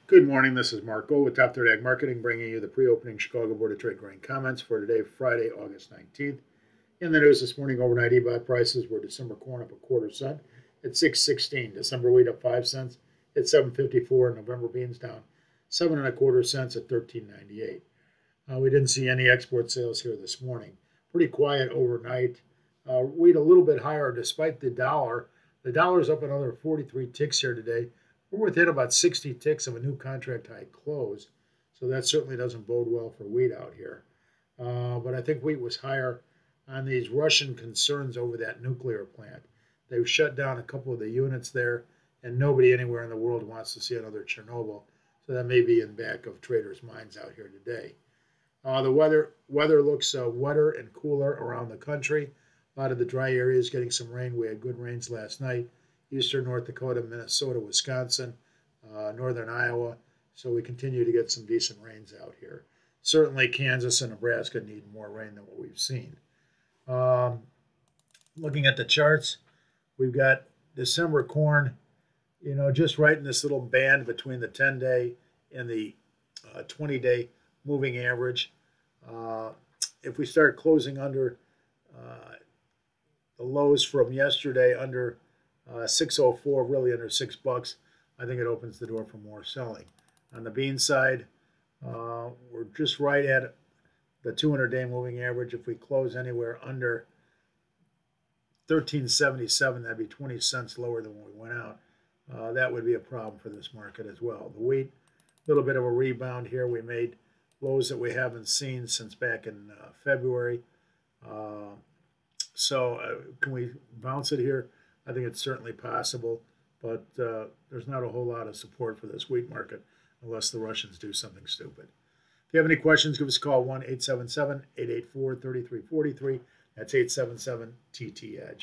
Good morning. This is Mark Gold with Top Third Ag Marketing, bringing you the pre-opening Chicago Board of Trade grain comments for today, Friday, August 19th. In the news this morning, overnight EBOT prices were December corn up a quarter cent at 6.16, December wheat up 5 cents at 7.54, and November beans down 7.25 cents at 13.98. We didn't see any export sales here this morning. Pretty quiet overnight. Wheat a little bit higher despite the dollar. The dollar's up another 43 ticks here today. We're within about 60 ticks of a new contract high close, so that certainly doesn't bode well for wheat out here. But I think wheat was higher on these Russian concerns over that nuclear plant. They've shut down a couple of the units there, and nobody anywhere in the world wants to see another Chernobyl, so that may be in back of traders' minds out here today. The weather looks wetter and cooler around the country. A lot of the dry areas getting some rain. We had good rains last night. Eastern North Dakota, Minnesota, Wisconsin, northern Iowa. So we continue to get some decent rains out here. Certainly Kansas and Nebraska need more rain than what we've seen. Looking at the charts, we've got December corn, just right in this little band between the 10-day and the 20-day moving average. If we start closing under the lows from yesterday, under 604, really under $6, I think it opens the door for more selling. On the bean side, we're just right at the 200-day moving average. If we close anywhere under 1377, that'd be 20 cents lower than when we went out. That would be a problem for this market as well. The wheat, a little bit of a rebound here. We made lows that we haven't seen since back in February. So can we bounce it here? I think it's certainly possible, but there's not a whole lot of support for this wheat market unless the Russians do something stupid. If you have any questions, give us a call, 1-877-884-3343. That's 877-TT-EDGE.